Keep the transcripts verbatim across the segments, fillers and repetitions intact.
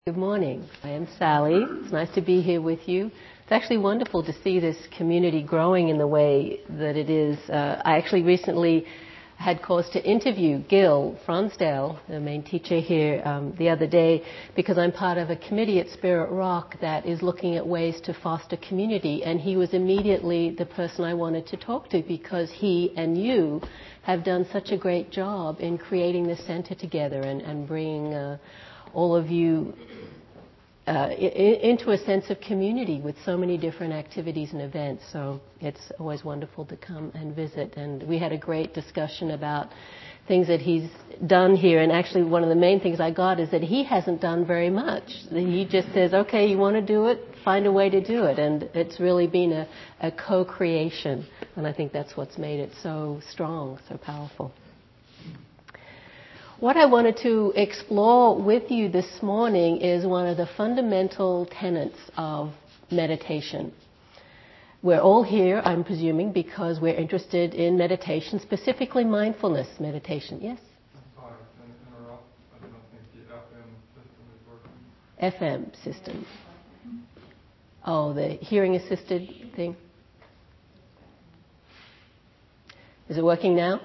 Good morning. I am Sally. It's nice to be here with you. It's actually wonderful to see this community growing in the way that it is. Uh, I actually recently had cause to interview Gil Fronsdale, the main teacher here, um, the other day, because I'm part of a committee at Spirit Rock that is looking at ways to foster community, and he was immediately the person I wanted to talk to because he and you have done such a great job in creating this center together and, and bringing uh, all of you uh, I- into a sense of community with so many different activities and events. So it's always wonderful to come and visit. And we had a great discussion about things that he's done here. And actually one of the main things I got is that he hasn't done very much. He just says, okay, you want to do it, find a way to do it. And it's really been a, a co-creation. And I think that's what's made it so strong, so powerful. What I wanted to explore with you this morning is one of the fundamental tenets of meditation. We're all here, I'm presuming, because we're interested in meditation, specifically mindfulness meditation. Yes? I'm sorry, can I interrupt? I don't think the F M system is working. F M system. Oh, the hearing assisted thing. Is it working now?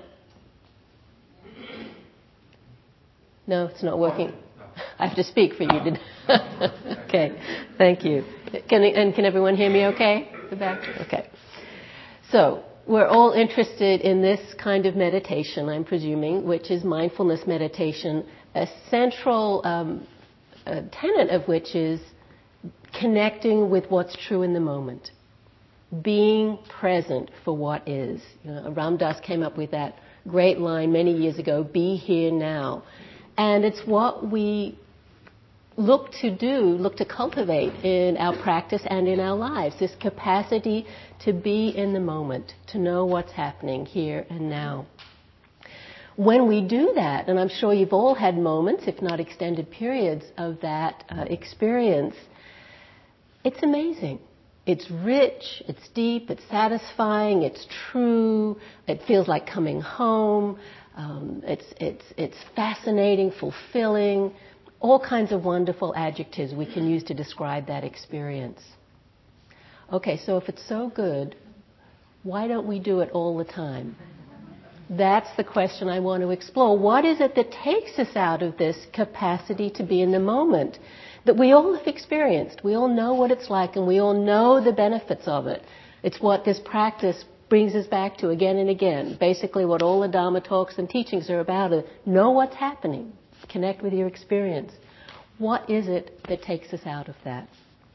No, it's not working. I have to speak for you. Did okay, thank you. Can and can everyone hear me? Okay, the back. Okay. So we're all interested in this kind of meditation, I'm presuming, which is mindfulness meditation. A central um, a tenet of which is connecting with what's true in the moment, being present for what is. You know, Ram Dass came up with that great line many years ago: "Be here now." And it's what we look to do, look to cultivate in our practice and in our lives, this capacity to be in the moment, to know what's happening here and now. When we do that, and I'm sure you've all had moments, if not extended periods, of that uh, experience, it's amazing. It's rich, it's deep, it's satisfying, it's true, it feels like coming home. Um, it's, it's, it's fascinating, fulfilling, all kinds of wonderful adjectives we can use to describe that experience. Okay, so if it's so good, why don't we do it all the time? That's the question I want to explore. What is it that takes us out of this capacity to be in the moment that we all have experienced? We all know what it's like and we all know the benefits of it. It's what this practice brings us back to again and again. Basically what all the Dharma talks and teachings are about is know what's happening. Connect with your experience. What is it that takes us out of that?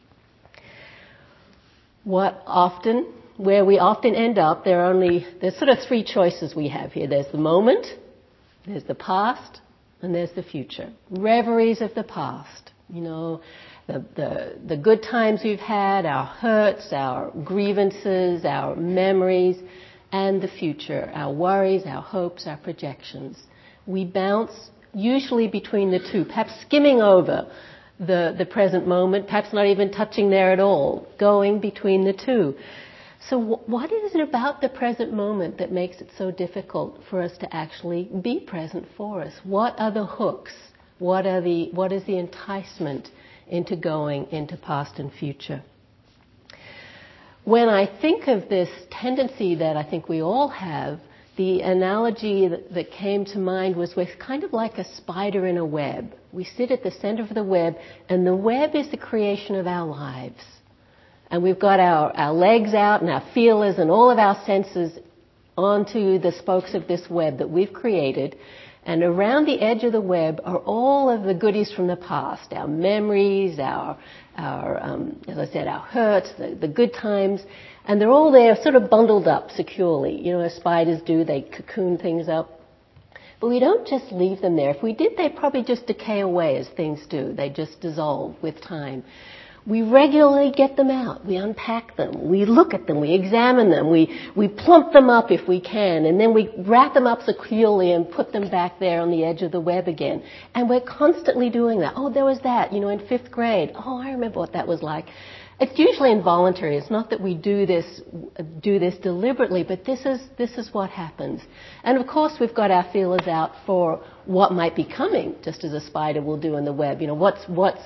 What often, where we often end up, there are only, there's sort of three choices we have here. There's the moment, there's the past, and there's the future. Reveries of the past. You know, The, the, the good times we've had, our hurts, our grievances, our memories, and the future, our worries, our hopes, our projections. We bounce usually between the two, perhaps skimming over the, the present moment, perhaps not even touching there at all, going between the two. So w- what is it about the present moment that makes it so difficult for us to actually be present for us? What are the hooks? What are the, what is the enticement into going into past and future? When I think of this tendency that I think we all have, the analogy that, that came to mind was with kind of like a spider in a web. We sit at the center of the web, and the web is the creation of our lives. And we've got our, our legs out and our feelers and all of our senses onto the spokes of this web that we've created. And around the edge of the web are all of the goodies from the past, our memories, our, our um, as I said, our hurts, the, the good times. And they're all there sort of bundled up securely. You know, as spiders do, they cocoon things up. But we don't just leave them there. If we did, they'd probably just decay away as things do. They just dissolve with time. We regularly get them out. We unpack them. We look at them. We examine them. We, we plump them up if we can. And then we wrap them up securely and put them back there on the edge of the web again. And we're constantly doing that. Oh, there was that, you know, in fifth grade. Oh, I remember what that was like. It's usually involuntary. It's not that we do this, do this deliberately, but this is, this is what happens. And of course we've got our feelers out for what might be coming, just as a spider will do in the web. You know, what's, what's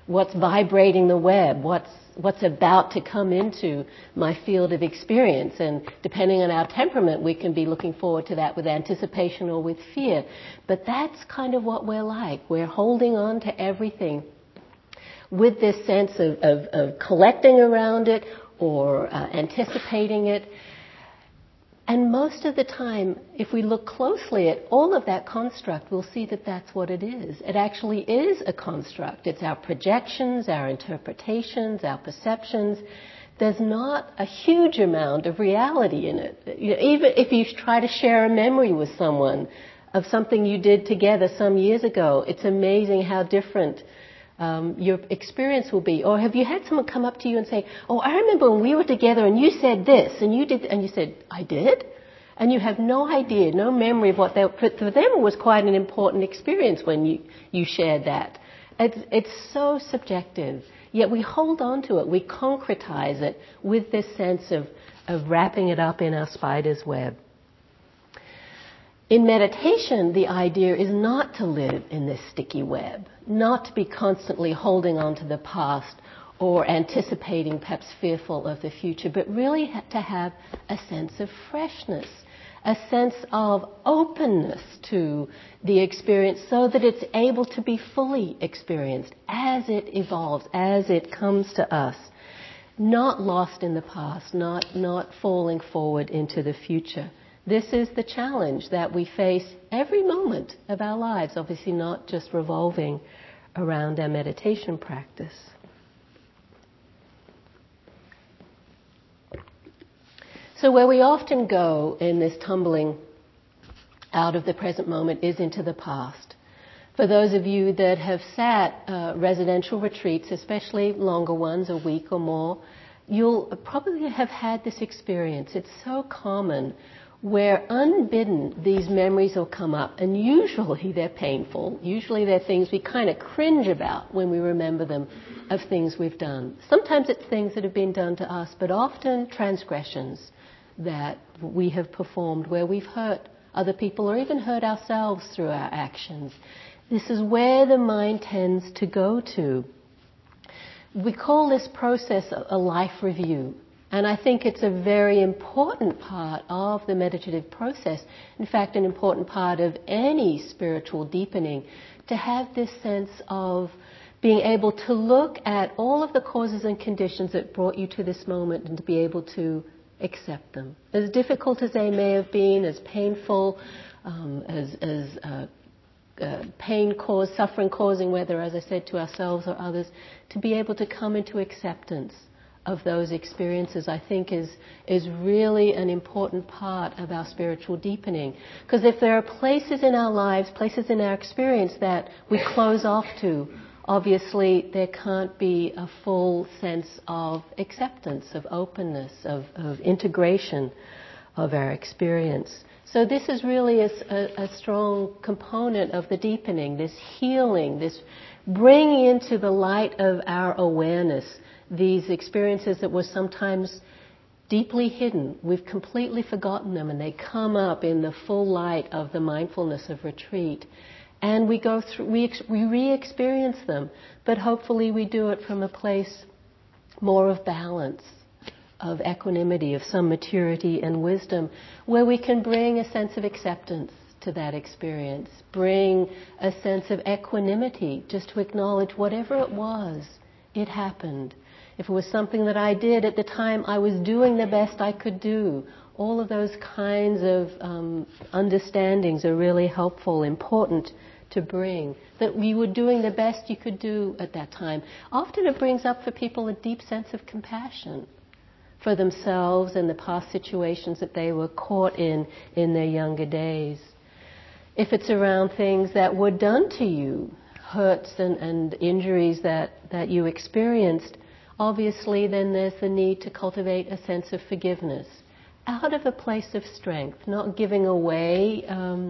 what's vibrating the web, what's what's about to come into my field of experience. And depending on our temperament, we can be looking forward to that with anticipation or with fear. But that's kind of what we're like. We're holding on to everything with this sense of, of, of collecting around it or uh, anticipating it. And most of the time, if we look closely at all of that construct, we'll see that that's what it is. It actually is a construct. It's our projections, our interpretations, our perceptions. There's not a huge amount of reality in it. You know, even if you try to share a memory with someone of something you did together some years ago, it's amazing how different Um, your experience will be. Or have you had someone come up to you and say, oh, I remember when we were together and you said this and you did, and you said, I did? And you have no idea, no memory of what they, for them it was quite an important experience when you, you shared that. It's, it's so subjective, yet we hold on to it, we concretize it with this sense of, of wrapping it up in our spider's web. In meditation, the idea is not to live in this sticky web, not to be constantly holding on to the past or anticipating, perhaps fearful of the future, but really to have a sense of freshness, a sense of openness to the experience so that it's able to be fully experienced as it evolves, as it comes to us, not lost in the past, not, not falling forward into the future. This is the challenge that we face every moment of our lives, obviously not just revolving around our meditation practice. So where we often go in this tumbling out of the present moment is into the past. For those of you that have sat uh, residential retreats, especially longer ones, a week or more, you'll probably have had this experience. It's so common where unbidden these memories will come up, and usually they're painful. Usually they're things we kind of cringe about when we remember them, of things we've done. Sometimes it's things that have been done to us, but often transgressions that we have performed where we've hurt other people or even hurt ourselves through our actions. This is where the mind tends to go to. We call this process a life review. And I think it's a very important part of the meditative process, in fact, an important part of any spiritual deepening, to have this sense of being able to look at all of the causes and conditions that brought you to this moment and to be able to accept them. As difficult as they may have been, as painful, um, as, as uh, uh, pain caused, suffering causing, whether, as I said, to ourselves or others, to be able to come into acceptance of those experiences, I think is is really an important part of our spiritual deepening. Because if there are places in our lives, places in our experience that we close off to, obviously there can't be a full sense of acceptance, of openness, of, of integration of our experience. So this is really a, a, a strong component of the deepening, this healing, this bringing into the light of our awareness these experiences that were sometimes deeply hidden. We've completely forgotten them, and they come up in the full light of the mindfulness of retreat. And we go through, we, we re-experience them, but hopefully we do it from a place more of balance, of equanimity, of some maturity and wisdom, where we can bring a sense of acceptance to that experience, bring a sense of equanimity, just to acknowledge whatever it was, it happened. If it was something that I did at the time, I was doing the best I could do. All of those kinds of um, understandings are really helpful, important to bring. That you were doing the best you could do at that time. Often it brings up for people a deep sense of compassion for themselves and the past situations that they were caught in in their younger days. If it's around things that were done to you, hurts and, and injuries that, that you experienced, obviously then there's the need to cultivate a sense of forgiveness out of a place of strength, not giving away um,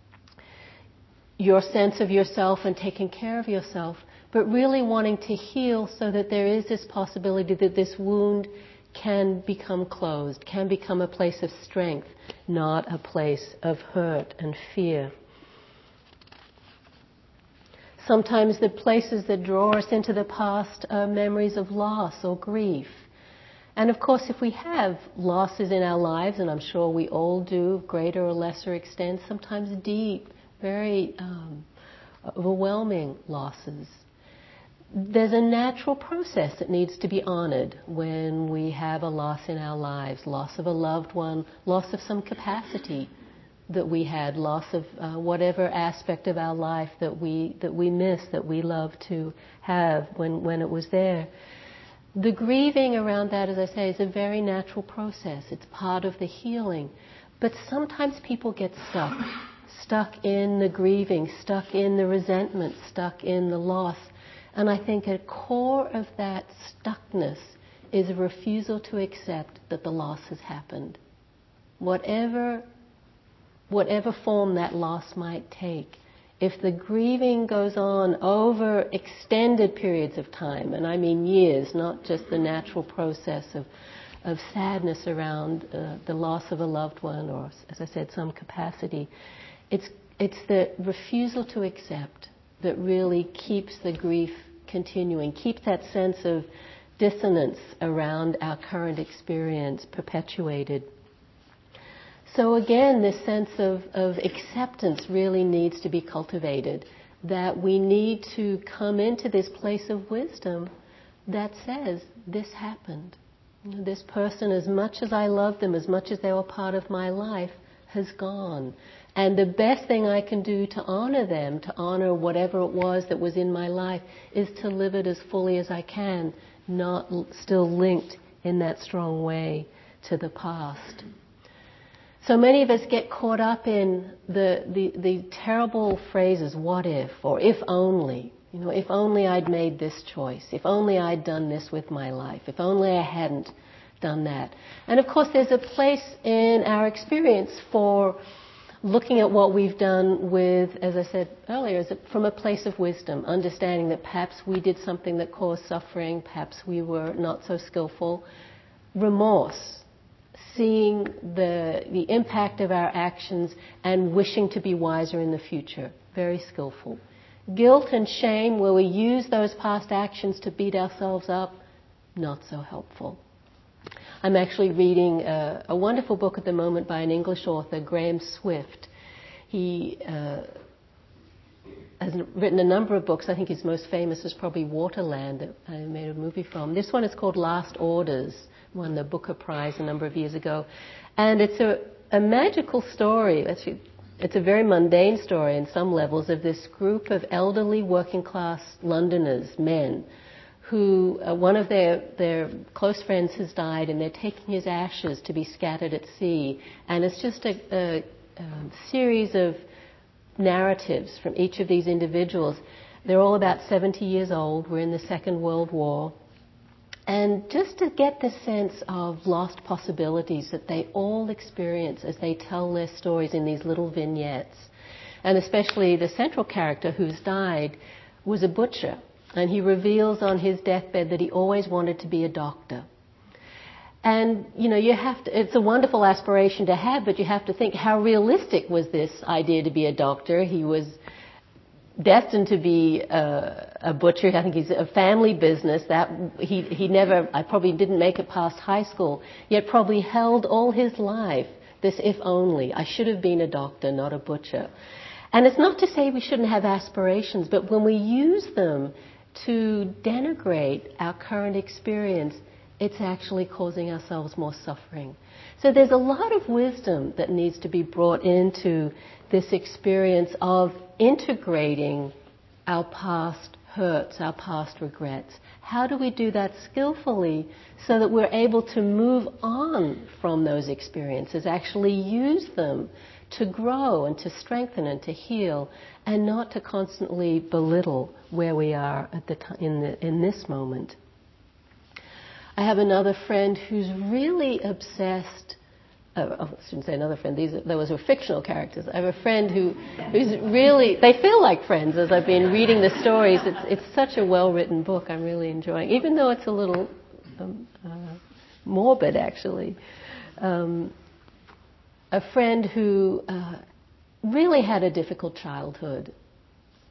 your sense of yourself and taking care of yourself, but really wanting to heal so that there is this possibility that this wound can become closed, can become a place of strength, not a place of hurt and fear. Sometimes the places that draw us into the past are memories of loss or grief. And of course, if we have losses in our lives, and I'm sure we all do, greater or lesser extent, sometimes deep, very um, overwhelming losses, there's a natural process that needs to be honored when we have a loss in our lives, loss of a loved one, loss of some capacity that we had, loss of uh, whatever aspect of our life that we that we miss, that we love to have when, when it was there. The grieving around that, as I say, is a very natural process. It's part of the healing. But sometimes people get stuck, stuck in the grieving, stuck in the resentment, stuck in the loss. And I think at core of that stuckness is a refusal to accept that the loss has happened. Whatever, whatever form that loss might take. If the grieving goes on over extended periods of time, and I mean years, not just the natural process of, of sadness around uh, the loss of a loved one or, as I said, some capacity, it's, it's the refusal to accept that really keeps the grief continuing, keeps that sense of dissonance around our current experience perpetuated. So again, this sense of, of acceptance really needs to be cultivated, that we need to come into this place of wisdom that says, this happened. You know, this person, as much as I love them, as much as they were part of my life, has gone. And the best thing I can do to honor them, to honor whatever it was that was in my life, is to live it as fully as I can, not l- still linked in that strong way to the past. So many of us get caught up in the, the, the terrible phrases, what if, or if only. You know, if only I'd made this choice, if only I'd done this with my life, if only I hadn't done that. And of course there's a place in our experience for looking at what we've done with, as I said earlier, is from a place of wisdom, understanding that perhaps we did something that caused suffering, perhaps we were not so skillful. Remorse, seeing the the impact of our actions and wishing to be wiser in the future, very skillful. Guilt and shame, where we use those past actions to beat ourselves up, not so helpful. I'm actually reading a, a wonderful book at the moment by an English author, Graham Swift. He uh, has written a number of books. I think his most famous is probably Waterland, that I made a movie from. This one is called Last Orders, won the Booker Prize a number of years ago. And it's a, a magical story. Actually, it's a very mundane story in some levels of this group of elderly working class Londoners, men, who uh, one of their, their close friends has died and they're taking his ashes to be scattered at sea. And it's just a, a, a series of narratives from each of these individuals. They're all about seventy years old. We're in the Second World War. And just to get the sense of lost possibilities that they all experience as they tell their stories in these little vignettes. And especially the central character who's died was a butcher. And he reveals on his deathbed that he always wanted to be a doctor. And, you know, you have to, it's a wonderful aspiration to have, but you have to think, how realistic was this idea to be a doctor? He was destined to be a, a butcher. I think he's a family business. That he, he never, I probably didn't make it past high school, yet probably held all his life this if only. I should have been a doctor, not a butcher. And it's not to say we shouldn't have aspirations, but when we use them to denigrate our current experience, it's actually causing ourselves more suffering. So there's a lot of wisdom that needs to be brought into this experience of integrating our past hurts, our past regrets. How do we do that skillfully so that we're able to move on from those experiences, actually use them to grow and to strengthen and to heal, and not to constantly belittle where we are at the t- in, the, in this moment. I have another friend who's really obsessed. Uh, oh, I shouldn't say another friend. These are, those were fictional characters. I have a friend who, who's really. They feel like friends as I've been reading the stories. It's it's such a well-written book. I'm really enjoying, even though it's a little um, uh, morbid, actually. Um, a friend who uh, really had a difficult childhood,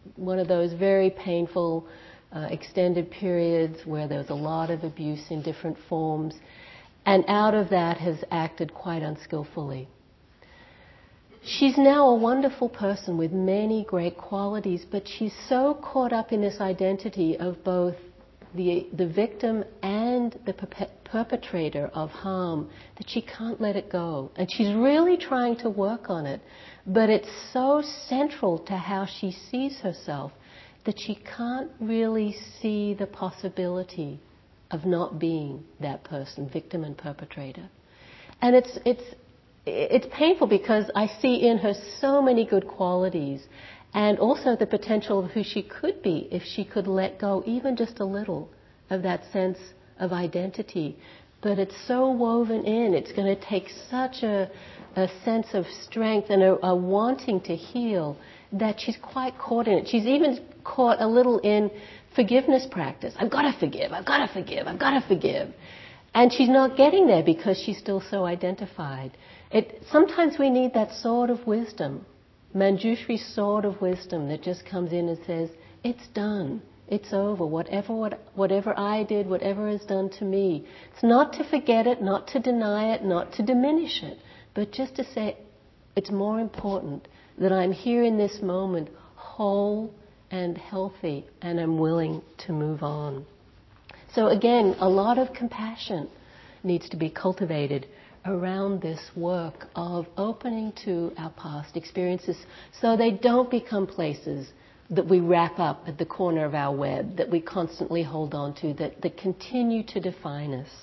one of those very painful uh, extended periods where there was a lot of abuse in different forms, and out of that has acted quite unskillfully. She's now a wonderful person with many great qualities, but she's so caught up in this identity of both the the victim and the perpe- perpetrator of harm that she can't let it go. And she's really trying to work on it, but it's so central to how she sees herself that she can't really see the possibility of not being that person, victim and perpetrator. And it's it's it's painful because I see in her so many good qualities and also the potential of who she could be if she could let go even just a little of that sense of identity. But it's so woven in, it's going to take such a, a sense of strength and a, a wanting to heal that she's quite caught in it. She's even caught a little in forgiveness practice. I've got to forgive, I've got to forgive, I've got to forgive. And she's not getting there because she's still so identified. It, sometimes we need that sword of wisdom, Manjushri's sword of wisdom that just comes in and says, it's done, it's over, whatever, what, whatever I did, whatever is done to me. It's not to forget it, not to deny it, not to diminish it, but just to say, it's more important that I'm here in this moment, whole and healthy, and I'm willing to move on. So again, a lot of compassion needs to be cultivated around this work of opening to our past experiences so they don't become places that we wrap up at the corner of our web, that we constantly hold on to, that, that continue to define us.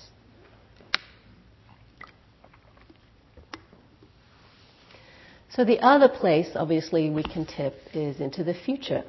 So the other place, obviously, we can tip is into the future.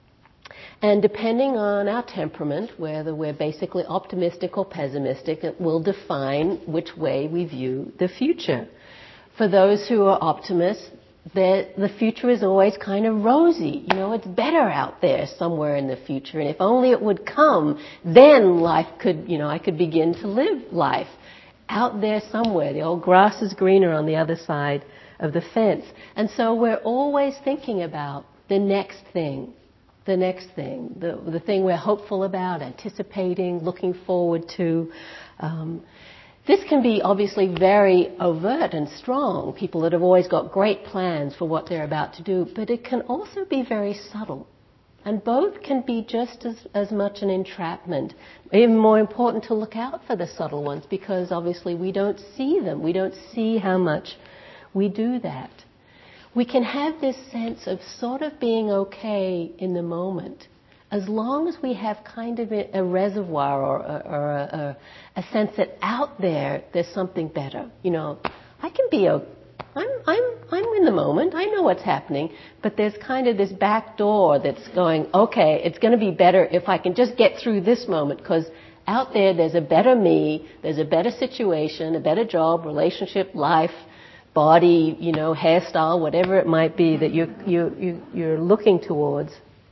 And depending on our temperament, whether we're basically optimistic or pessimistic, it will define which way we view the future. For those who are optimists, the future is always kind of rosy. You know, it's better out there somewhere in the future. And if only it would come, then life could, you know, I could begin to live life. Out there somewhere, the old grass is greener on the other side of the fence. And so we're always thinking about the next thing. The next thing, the, the thing we're hopeful about, anticipating, looking forward to. Um, this can be obviously very overt and strong, people that have always got great plans for what they're about to do, but it can also be very subtle. And both can be just as, as much an entrapment. Even more important to look out for the subtle ones because obviously we don't see them. We don't see how much we do that. We can have this sense of sort of being okay in the moment as long as we have kind of a, a reservoir or, a, or a, a, a sense that out there there's something better. You know, I can be okay. I'm, I'm, I'm in the moment. I know what's happening. But there's kind of this back door that's going, okay, it's going to be better if I can just get through this moment because out there there's a better me, there's a better situation, a better job, relationship, life, body, you know, hairstyle, whatever it might be that you, you, you, you're looking towards.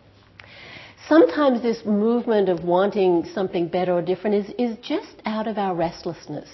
Sometimes this movement of wanting something better or different is, is just out of our restlessness.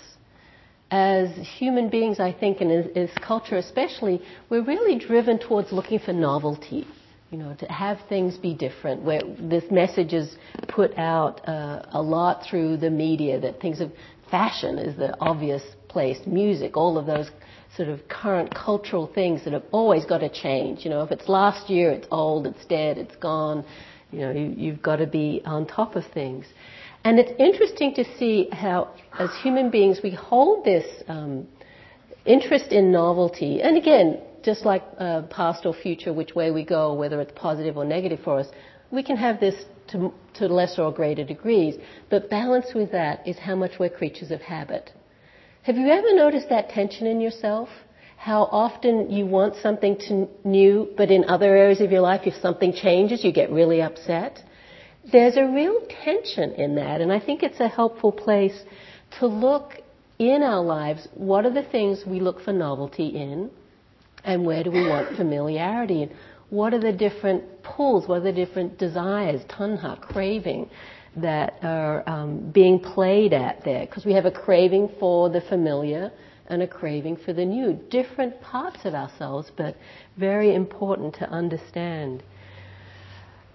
As human beings, I think, and as, as culture especially, we're really driven towards looking for novelty, you know, to have things be different, where this message is put out uh, a lot through the media, that things of fashion is the obvious place, music, all of those sort of current cultural things that have always got to change. You know, if it's last year, it's old, it's dead, it's gone. You know, you, you've got to be on top of things. And it's interesting to see how, as human beings, we hold this um, interest in novelty. And again, just like uh, past or future, which way we go, whether it's positive or negative for us, we can have this to, to lesser or greater degrees. But balanced with that is how much we're creatures of habit. Have you ever noticed that tension in yourself? How often you want something to new, but in other areas of your life, if something changes, you get really upset? There's a real tension in that, and I think it's a helpful place to look in our lives, what are the things we look for novelty in, and where do we want familiarity in? What are the different pulls, what are the different desires, tanha, craving, that are um, being played at there? Because we have a craving for the familiar and a craving for the new. Different parts of ourselves, but very important to understand.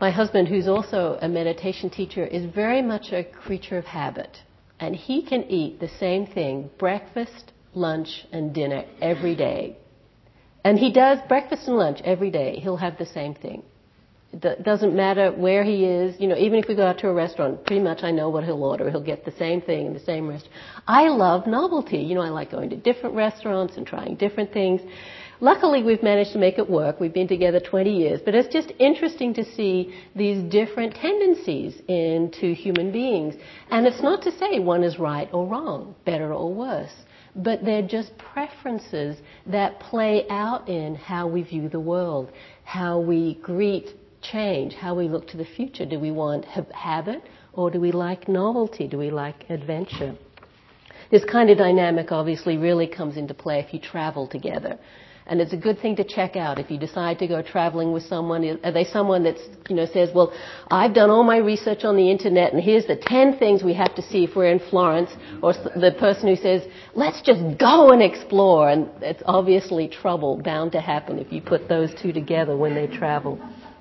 my husband, who's also a meditation teacher, is very much a creature of habit. And he can eat the same thing, breakfast, lunch, and dinner every day. And he does breakfast and lunch every day. He'll have the same thing. It doesn't matter where he is. You know, even if we go out to a restaurant, pretty much I know what he'll order. He'll get the same thing in the same restaurant. I love novelty. You know, I like going to different restaurants and trying different things. Luckily, we've managed to make it work. We've been together twenty years. But it's just interesting to see these different tendencies into human beings. And it's not to say one is right or wrong, better or worse. But they're just preferences that play out in how we view the world, how we greet change, how we look to the future. Do we want habit or do we like novelty? Do we like adventure? This kind of dynamic obviously really comes into play if you travel together. And it's a good thing to check out if you decide to go traveling with someone. Are they someone that's, you know, says, well, I've done all my research on the internet and here's the ten things we have to see if we're in Florence? Or the person who says, let's just go and explore. And it's obviously trouble bound to happen if you put those two together when they travel.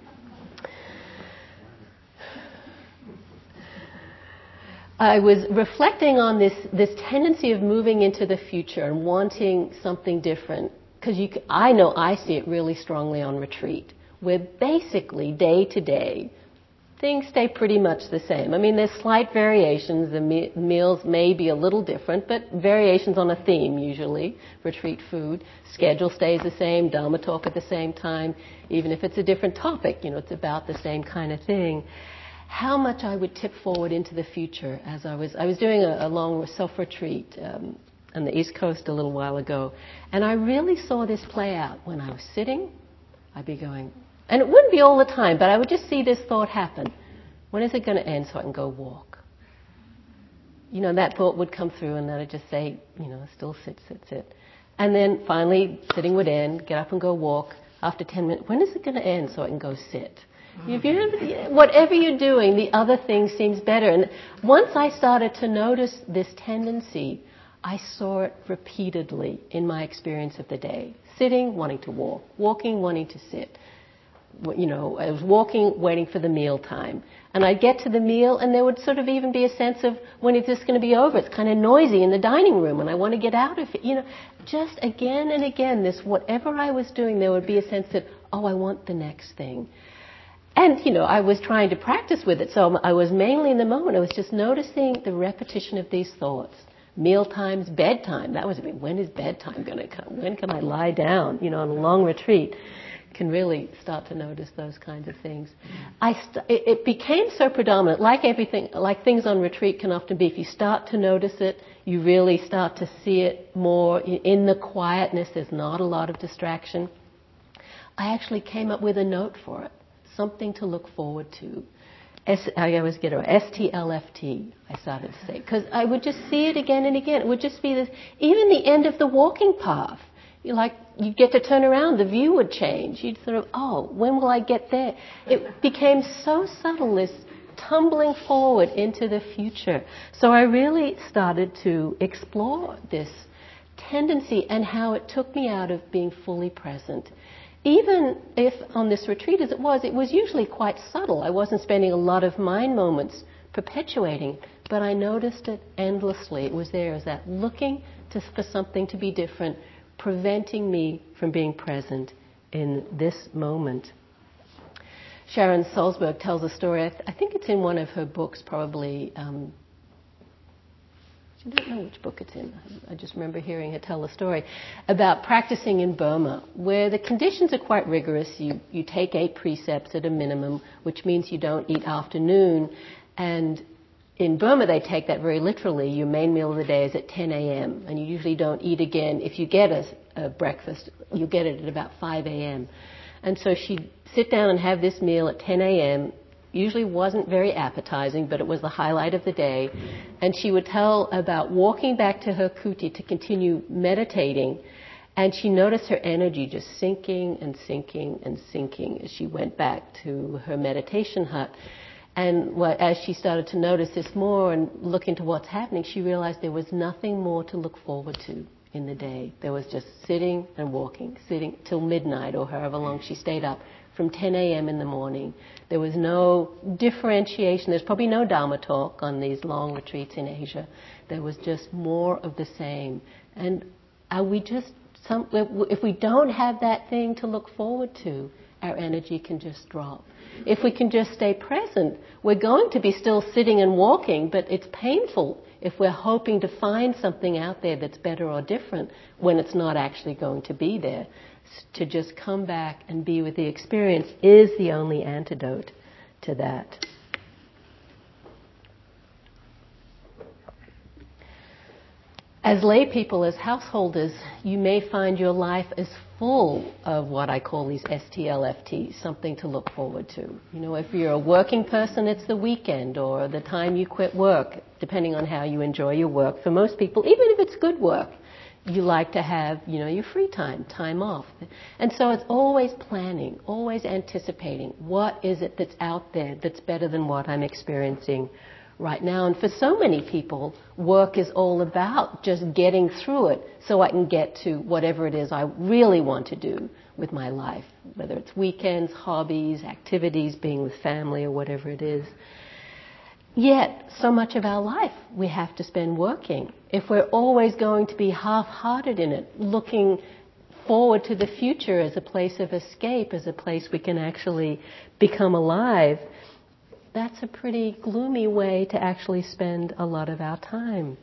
I was reflecting on this, this tendency of moving into the future and wanting something different. Because you, I know I see it really strongly on retreat, where basically day to day, things stay pretty much the same. I mean, there's slight variations. The me- meals may be a little different, but variations on a theme usually. Retreat food, schedule stays the same, Dharma talk at the same time. Even if it's a different topic, you know, it's about the same kind of thing. How much I would tip forward into the future as I was, I was doing a, a long self-retreat um, on the East Coast a little while ago. And I really saw this play out. When I was sitting, I'd be going, and it wouldn't be all the time, but I would just see this thought happen. When is it going to end so I can go walk? You know, that thought would come through and then I'd just say, you know, still sit, sit, sit. And then finally, sitting would end, get up and go walk. After ten minutes, when is it going to end so I can go sit? If you, whatever you're doing, the other thing seems better. And once I started to notice this tendency, I saw it repeatedly in my experience of the day. Sitting, wanting to walk. Walking, wanting to sit. You know, I was walking, waiting for the meal time. And I'd get to the meal, and there would sort of even be a sense of, when is this going to be over? It's kind of noisy in the dining room, and I want to get out of it. You know, just again and again, this whatever I was doing, there would be a sense that, oh, I want the next thing. And, you know, I was trying to practice with it, so I was mainly in the moment. I was just noticing the repetition of these thoughts. Meal times, bedtime. That was, I mean, when is bedtime going to come? When can I lie down? You know, on a long retreat, can really start to notice those kinds of things. I st- it, it became so predominant, like everything, like things on retreat can often be. If you start to notice it, you really start to see it more in the quietness. There's not a lot of distraction. I actually came up with a note for it. Something to look forward to. S, I always get it, S T L F T, I started to say. Because I would just see it again and again. It would just be this, even the end of the walking path. You like, you'd get to turn around, the view would change. You'd sort of, oh, when will I get there? It became so subtle, this tumbling forward into the future. So I really started to explore this tendency and how it took me out of being fully present. Even if on this retreat as it was, it was usually quite subtle. I wasn't spending a lot of mind moments perpetuating, but I noticed it endlessly. It was there as that looking to, for something to be different, preventing me from being present in this moment. Sharon Salzberg tells a story, I, th- I think it's in one of her books probably, um, I don't know which book it's in. I just remember hearing her tell a story about practicing in Burma, where the conditions are quite rigorous. You you take eight precepts at a minimum, which means you don't eat afternoon. And in Burma, they take that very literally. Your main meal of the day is at ten a.m., and you usually don't eat again. If you get a, a breakfast, you get it at about five a.m. And so she'd sit down and have this meal at ten a.m., usually wasn't very appetizing, but it was the highlight of the day. And she would tell about walking back to her kuti to continue meditating, and she noticed her energy just sinking and sinking and sinking as she went back to her meditation hut. And as she started to notice this more and look into what's happening, she realized there was nothing more to look forward to in the day. There was just sitting and walking, sitting till midnight or however long she stayed up, from ten a.m. in the morning. There was no differentiation. There's probably no Dharma talk on these long retreats in Asia. There was just more of the same. And are we just, some, if we don't have that thing to look forward to, our energy can just drop. If we can just stay present, we're going to be still sitting and walking, but it's painful if we're hoping to find something out there that's better or different when it's not actually going to be there. To just come back and be with the experience is the only antidote to that. As lay people, as householders, you may find your life is full of what I call these S T L F Ts, something to look forward to. You know, if you're a working person, it's the weekend or the time you quit work, depending on how you enjoy your work. For most people, even if it's good work, you like to have, you know, your free time, time off. And so it's always planning, always anticipating. What is it that's out there that's better than what I'm experiencing right now? And for so many people, work is all about just getting through it so I can get to whatever it is I really want to do with my life, whether it's weekends, hobbies, activities, being with family, or whatever it is. Yet, so much of our life we have to spend working. If we're always going to be half-hearted in it, looking forward to the future as a place of escape, as a place we can actually become alive, that's a pretty gloomy way to actually spend a lot of our time.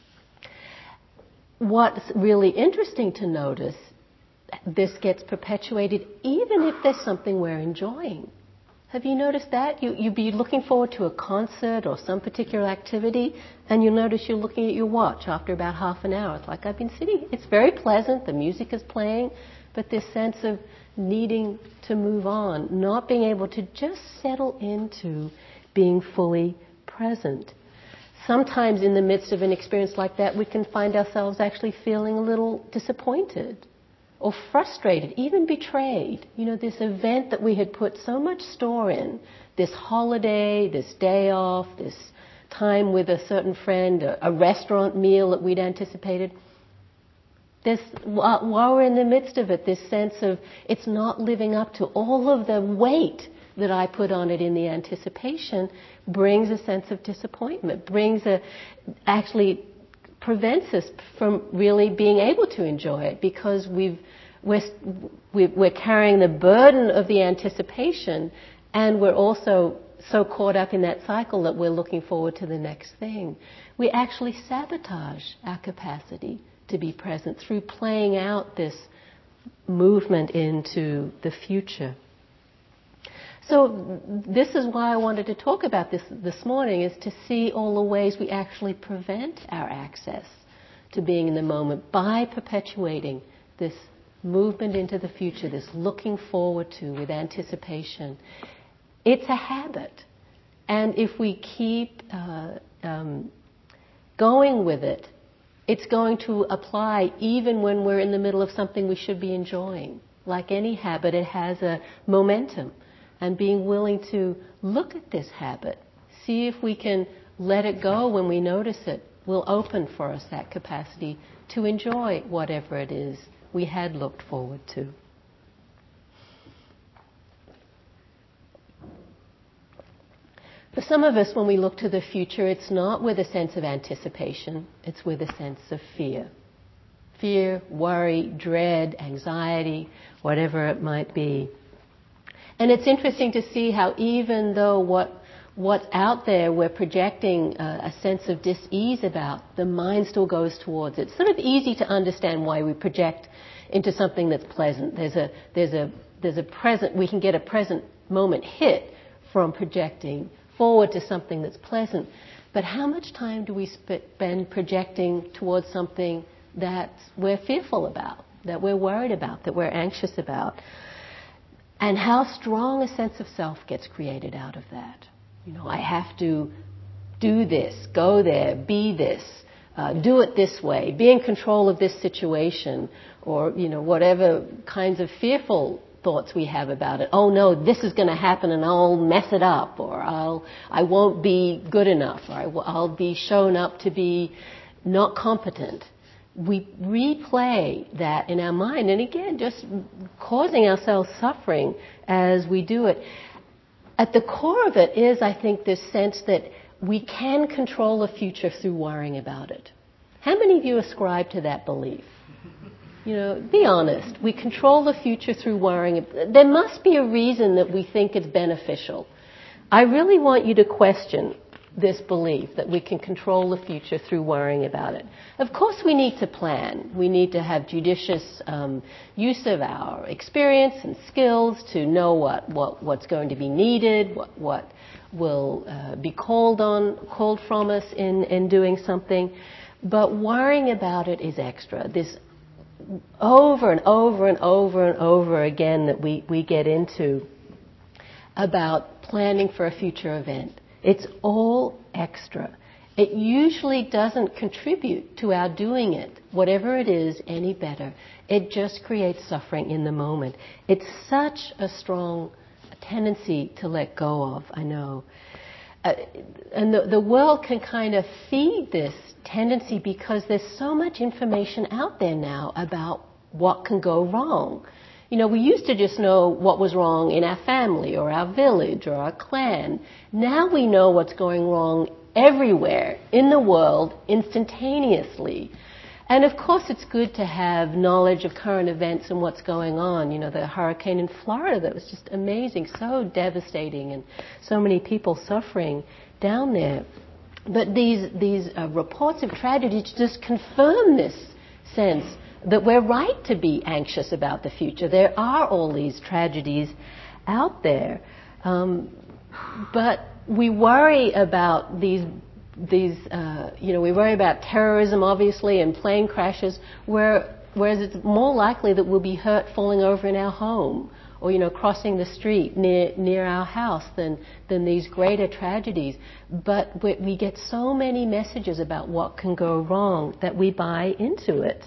What's really interesting to notice, this gets perpetuated even if there's something we're enjoying. Have you noticed that? You, you'd be looking forward to a concert or some particular activity, and you'll notice you're looking at your watch after about half an hour. It's like, I've been sitting, it's very pleasant, the music is playing, but this sense of needing to move on, not being able to just settle into being fully present. Sometimes in the midst of an experience like that, we can find ourselves actually feeling a little disappointed or frustrated, even betrayed. You know, this event that we had put so much store in, this holiday, this day off, this time with a certain friend, a, a restaurant meal that we'd anticipated. This, while we're in the midst of it, this sense of it's not living up to all of the weight that I put on it in the anticipation, brings a sense of disappointment, brings a, actually prevents us from really being able to enjoy it because we've, we're, we're carrying the burden of the anticipation, and we're also so caught up in that cycle that we're looking forward to the next thing. We actually sabotage our capacity to be present through playing out this movement into the future. So this is why I wanted to talk about this this morning, is to see all the ways we actually prevent our access to being in the moment by perpetuating this movement into the future, this looking forward to with anticipation. It's a habit. And if we keep uh, um, going with it, it's going to apply even when we're in the middle of something we should be enjoying. Like any habit, it has a momentum. And being willing to look at this habit, see if we can let it go when we notice it, will open for us that capacity to enjoy whatever it is we had looked forward to. For some of us, when we look to the future, it's not with a sense of anticipation, it's with a sense of fear. Fear, worry, dread, anxiety, whatever it might be. And it's interesting to see how even though what what's out there we're projecting a, a sense of dis-ease about, the mind still goes towards it. It's sort of easy to understand why we project into something that's pleasant. There's a there's a there's a present, we can get a present moment hit from projecting forward to something that's pleasant. But how much time do we spend projecting towards something that we're fearful about, that we're worried about, that we're anxious about? And how strong a sense of self gets created out of that. You know, I have to do this, go there, be this, uh, do it this way, be in control of this situation, or, you know, whatever kinds of fearful thoughts we have about it. Oh no, this is going to happen and I'll mess it up, or I'll, I won't be good enough, or I, I'll be shown up to be not competent. we replay that in our mind, and again, just causing ourselves suffering as we do it. At the core of it is, I think, this sense that we can control the future through worrying about it. How many of you ascribe to that belief? You know, be honest. We control the future through worrying. There must be a reason that we think it's beneficial. I really want you to question this belief that we can control the future through worrying about it. Of course we need to plan. We need to have judicious um, use of our experience and skills to know what, what what's going to be needed, what, what will uh, be called on, called from us in, in doing something. But worrying about it is extra. This over and over and over and over again that we, we get into about planning for a future event. It's all extra. It usually doesn't contribute to our doing it, whatever it is, any better. It just creates suffering in the moment. It's such a strong tendency to let go of, I know. Uh, and the, the world can kind of feed this tendency because there's so much information out there now about what can go wrong. You know, we used to just know what was wrong in our family or our village or our clan. Now we know what's going wrong everywhere in the world instantaneously. And of course it's good to have knowledge of current events and what's going on. You know, the hurricane in Florida that was just amazing, so devastating, and so many people suffering down there. But these, these uh, reports of tragedy just confirm this sense that we're right to be anxious about the future. There are all these tragedies out there. Um, but we worry about these, these uh, you know, we worry about terrorism, obviously, and plane crashes, where, whereas it's more likely that we'll be hurt falling over in our home or, you know, crossing the street near, near our house than, than these greater tragedies. But we, we get so many messages about what can go wrong that we buy into it.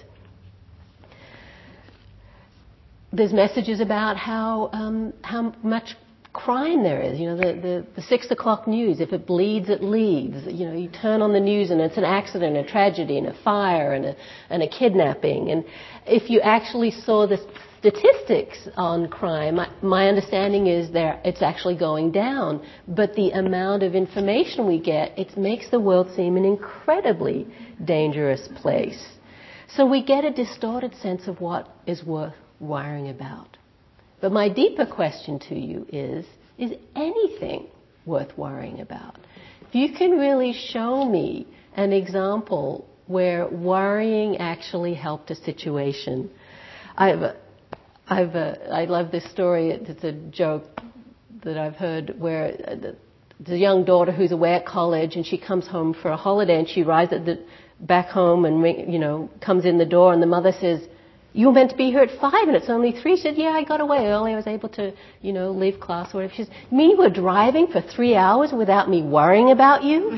There's messages about how um, how much crime there is. You know, the, the, the six o'clock news, if it bleeds, it leads. You know, you turn on the news and it's an accident, a tragedy, and a fire, and a, and a kidnapping. And if you actually saw the statistics on crime, my, my understanding is there it's actually going down. But the amount of information we get, it makes the world seem an incredibly dangerous place. So we get a distorted sense of what is worth worrying about. But my deeper question to you is, is anything worth worrying about? If you can really show me an example where worrying actually helped a situation. I've, I've, uh, I love this story. It's a joke that I've heard where there's a young daughter who's away at college and she comes home for a holiday and she arrives at the back home and, you know, comes in the door and the mother says, "You were meant to be here at five and it's only three." She said, "Yeah, I got away early. I was able to, you know, leave class or whatever." She says, "You mean you were driving for three hours without me worrying about you?"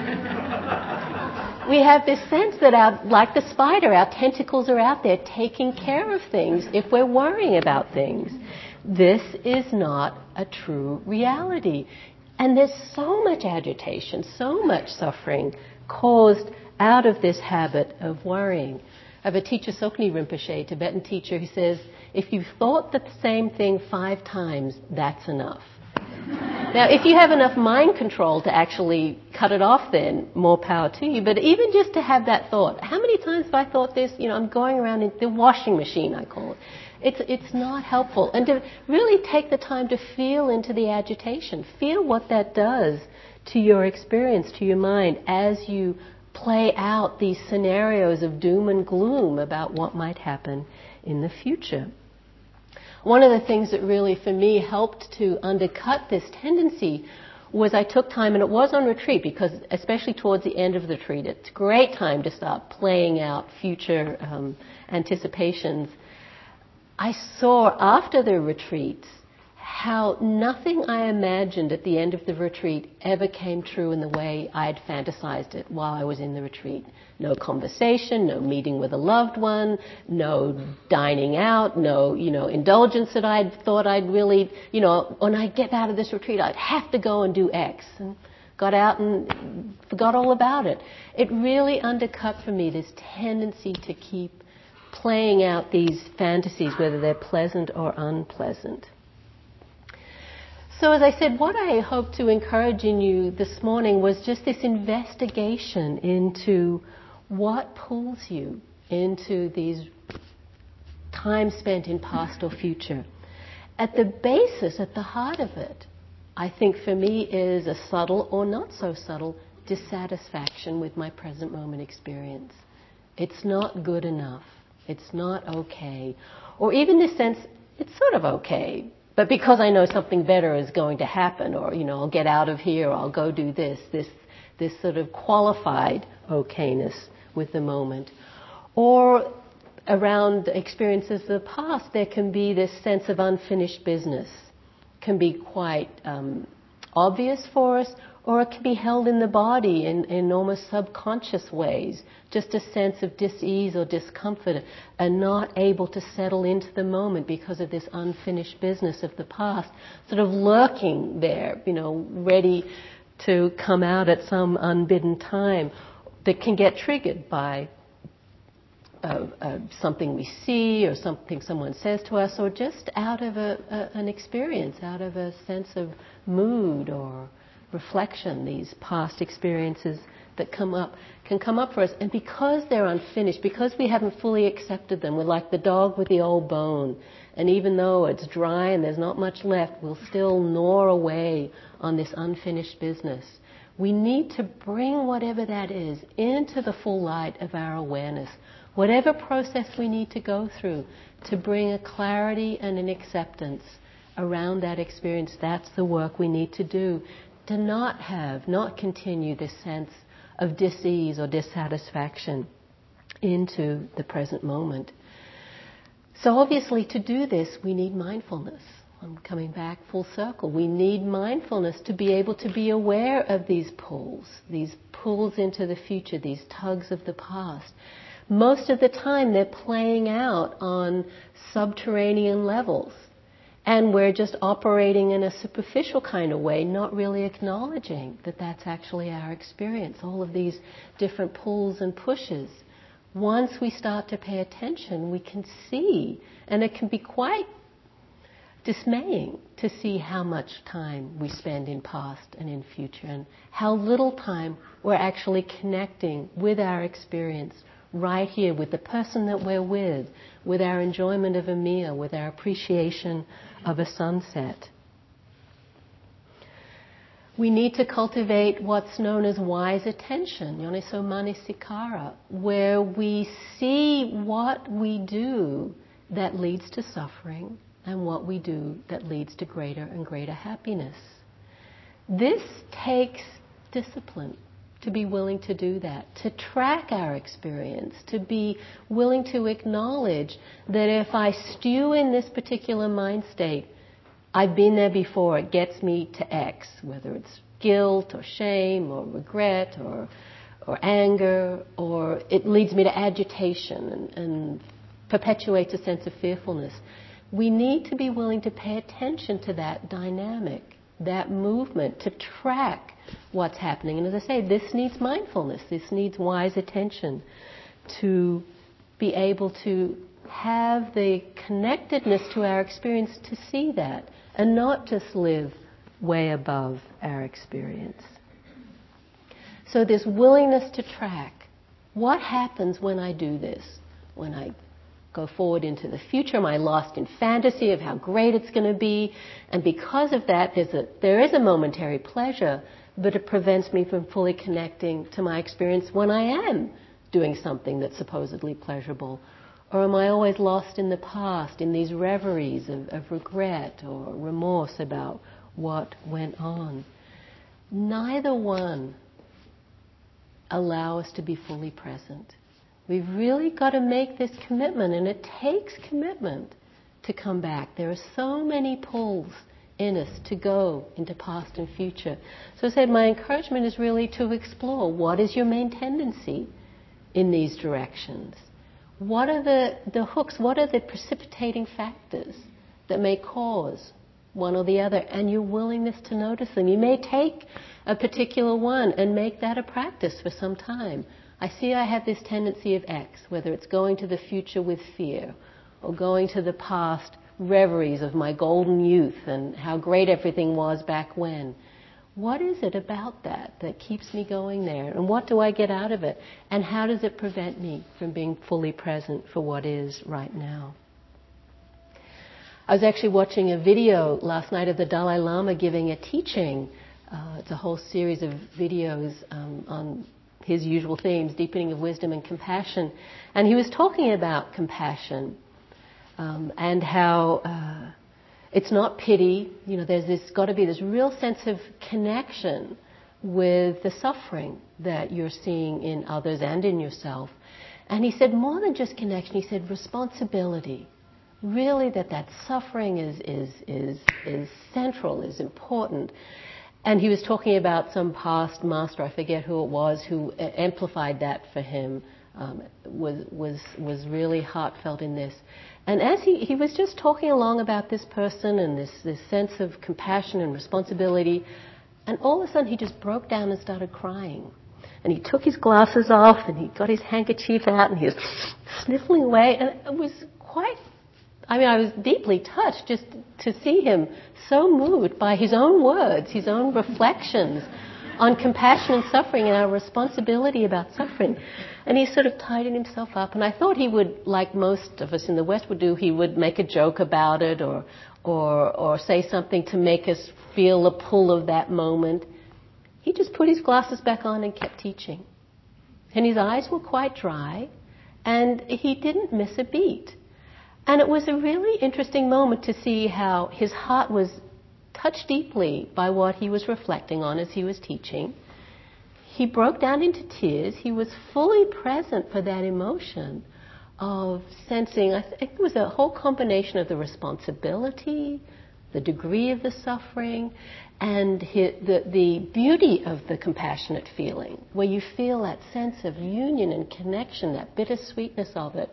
We have this sense that, our, like the spider, our tentacles are out there taking care of things if we're worrying about things. This is not a true reality. And there's so much agitation, so much suffering caused out of this habit of worrying. I have a teacher, Tsoknyi Rinpoche, a Tibetan teacher, who says, if you've thought the same thing five times, that's enough. Now, if you have enough mind control to actually cut it off, then more power to you. But even just to have that thought, how many times have I thought this? You know, I'm going around in the washing machine, I call it. It's, it's not helpful. And to really take the time to feel into the agitation, feel what that does to your experience, to your mind, as you play out these scenarios of doom and gloom about what might happen in the future. One of the things that really, for me, helped to undercut this tendency was I took time, and it was on retreat, because especially towards the end of the retreat, it's a great time to start playing out future um, anticipations. I saw after the retreats how nothing I imagined at the end of the retreat ever came true in the way I had fantasized it while I was in the retreat. No conversation, no meeting with a loved one, no dining out, no, you know, indulgence that I'd thought I'd really, you know, when I get out of this retreat, I'd have to go and do X. And got out and forgot all about it. It really undercut for me this tendency to keep playing out these fantasies, whether they're pleasant or unpleasant. So as I said, what I hope to encourage in you this morning was just this investigation into what pulls you into these times spent in past or future. At the basis, at the heart of it, I think for me is a subtle or not so subtle dissatisfaction with my present moment experience. It's not good enough. It's not okay. Or even this sense, it's sort of okay, but because I know something better is going to happen, or, you know, I'll get out of here, or I'll go do this, this, this sort of qualified okayness with the moment. Or around experiences of the past, there can be this sense of unfinished business. Can be quite um, obvious for us, or it can be held in the body in, in almost subconscious ways, just a sense of dis-ease or discomfort and not able to settle into the moment because of this unfinished business of the past, sort of lurking there, you know, ready to come out at some unbidden time, that can get triggered by Uh, uh, something we see or something someone says to us, or just out of a, a, an experience, out of a sense of mood or reflection. These past experiences that come up can come up for us, and because they're unfinished, because we haven't fully accepted them, we're like the dog with the old bone, and even though it's dry and there's not much left, we'll still gnaw away on this unfinished business. We need to bring whatever that is into the full light of our awareness. Whatever process we need to go through to bring a clarity and an acceptance around that experience, that's the work we need to do to not have, not continue this sense of dis-ease or dissatisfaction into the present moment. So obviously to do this, we need mindfulness. I'm coming back full circle. We need mindfulness to be able to be aware of these pulls, these pulls into the future, these tugs of the past. Most of the time they're playing out on subterranean levels, and we're just operating in a superficial kind of way, not really acknowledging that that's actually our experience, all of these different pulls and pushes. Once we start to pay attention, we can see, and it can be quite dismaying to see how much time we spend in past and in future, and how little time we're actually connecting with our experience right here, with the person that we're with, with our enjoyment of a meal, with our appreciation of a sunset. We need to cultivate what's known as wise attention, yoniso manasikara, where we see what we do that leads to suffering and what we do that leads to greater and greater happiness. This takes discipline. To be willing to do that, to track our experience, to be willing to acknowledge that if I stew in this particular mind state, I've been there before, it gets me to X, whether it's guilt or shame or regret or or anger, or it leads me to agitation and, and perpetuates a sense of fearfulness. We need to be willing to pay attention to that dynamic, that movement, to track what's happening. And as I say, this needs mindfulness, this needs wise attention to be able to have the connectedness to our experience to see that and not just live way above our experience. So this willingness to track, what happens when I do this? When I go forward into the future, am I lost in fantasy of how great it's going to be? And because of that, there's a, there is a momentary pleasure, but it prevents me from fully connecting to my experience when I am doing something that's supposedly pleasurable. Or am I always lost in the past, in these reveries of, of regret or remorse about what went on? Neither one allow us to be fully present. We've really got to make this commitment, and it takes commitment to come back. There are so many pulls in us to go into past and future. So I said my encouragement is really to explore what is your main tendency in these directions. What are the, the hooks, what are the precipitating factors that may cause one or the other, and your willingness to notice them. You may take a particular one and make that a practice for some time. I see I have this tendency of X, whether it's going to the future with fear or going to the past reveries of my golden youth and how great everything was back when. What is it about that that keeps me going there? And what do I get out of it? And how does it prevent me from being fully present for what is right now? I was actually watching a video last night of the Dalai Lama giving a teaching. Uh, it's a whole series of videos um, on his usual themes, deepening of wisdom and compassion. And he was talking about compassion um, and how uh, it's not pity. You know, there's this got to be this real sense of connection with the suffering that you're seeing in others and in yourself. And he said more than just connection. He said responsibility. Really, that that suffering is is is is central, is important. And he was talking about some past master, I forget who it was, who amplified that for him. Um, was was was really heartfelt in this. And as he, he was just talking along about this person and this, this sense of compassion and responsibility, and all of a sudden he just broke down and started crying. And he took his glasses off and he got his handkerchief out and he was sniffling away, and it was quite, I mean, I was deeply touched just to see him so moved by his own words, his own reflections on compassion and suffering and our responsibility about suffering. And he sort of tidied himself up. And I thought he would, like most of us in the West would do, he would make a joke about it or or or say something to make us feel the pull of that moment. He just put his glasses back on and kept teaching. And his eyes were quite dry, and he didn't miss a beat. And it was a really interesting moment to see how his heart was touched deeply by what he was reflecting on as he was teaching. He broke down into tears. He was fully present for that emotion of sensing, I think it was a whole combination of the responsibility, the degree of the suffering, and his, the, the beauty of the compassionate feeling, where you feel that sense of union and connection, that bittersweetness of it.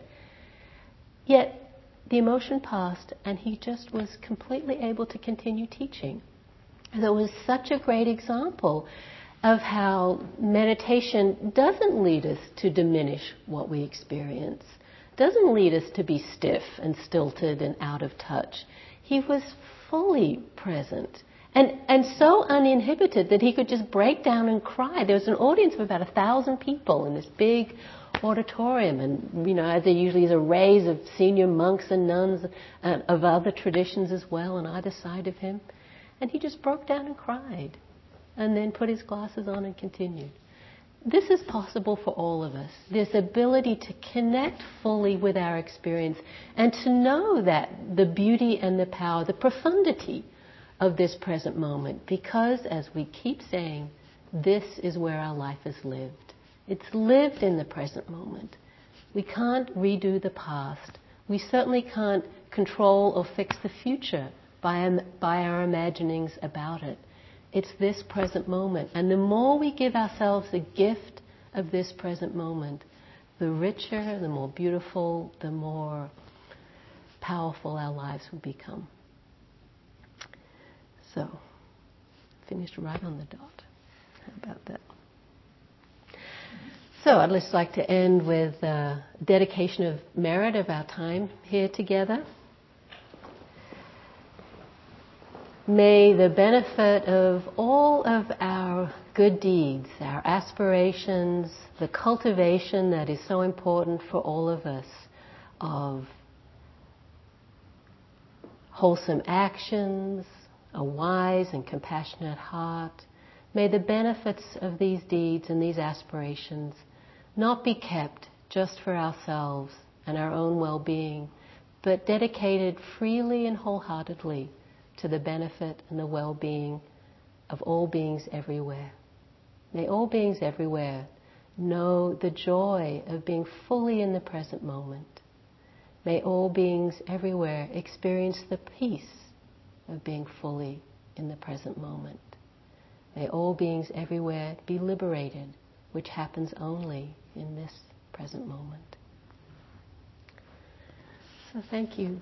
Yet the emotion passed, and he just was completely able to continue teaching. And it was such a great example of how meditation doesn't lead us to diminish what we experience, doesn't lead us to be stiff and stilted and out of touch. He was fully present and, and so uninhibited that he could just break down and cry. There was an audience of about a thousand people in this big auditorium, and you know, as there usually is, arrays of senior monks and nuns uh, of other traditions as well on either side of him. And he just broke down and cried, and then put his glasses on and continued. This is possible for all of us. This ability to connect fully with our experience and to know that the beauty and the power, the profundity of this present moment, because as we keep saying, this is where our life is lived. It's lived in the present moment. We can't redo the past. We certainly can't control or fix the future by, by our imaginings about it. It's this present moment. And the more we give ourselves the gift of this present moment, the richer, the more beautiful, the more powerful our lives will become. So, finished right on the dot. How about that? So I'd just like to end with a dedication of merit of our time here together. May the benefit of all of our good deeds, our aspirations, the cultivation that is so important for all of us of wholesome actions, a wise and compassionate heart, may the benefits of these deeds and these aspirations not be kept just for ourselves and our own well-being, but dedicated freely and wholeheartedly to the benefit and the well-being of all beings everywhere. May all beings everywhere know the joy of being fully in the present moment. May all beings everywhere experience the peace of being fully in the present moment. May all beings everywhere be liberated, which happens only in this present moment. So thank you.